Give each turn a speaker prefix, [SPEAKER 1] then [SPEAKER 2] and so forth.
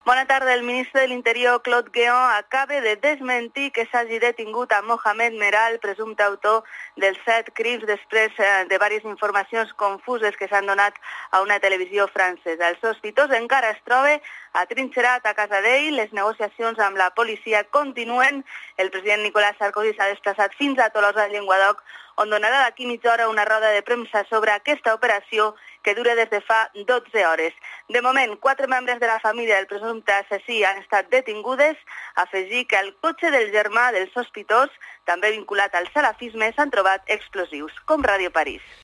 [SPEAKER 1] Bona tarda. El ministre de l'Interior, Claude Guéant, acaba de desmentir que s'hagi detingut a Mohamed Merah, el presumpte autor dels 7 crims, després de diverses informacions confuses que s'han donat a una televisió francesa. El sospitós encara es troba atrinxerat a casa d'ell. Les negociacions amb la policia continuen. El president Nicolas Sarkozy s'ha desplaçat fins a Tolosa de Llenguadoc, on donarà d'aquí mitja hora una roda de premsa sobre aquesta operació que dura des de fa 12 hores. De moment, 4 membres de la família del presumpte assassí han estat detingudes. Afegir que al cotxe del germà del sospitós, també vinculat al salafisme, s'han trobat explosius. Com Ràdio París.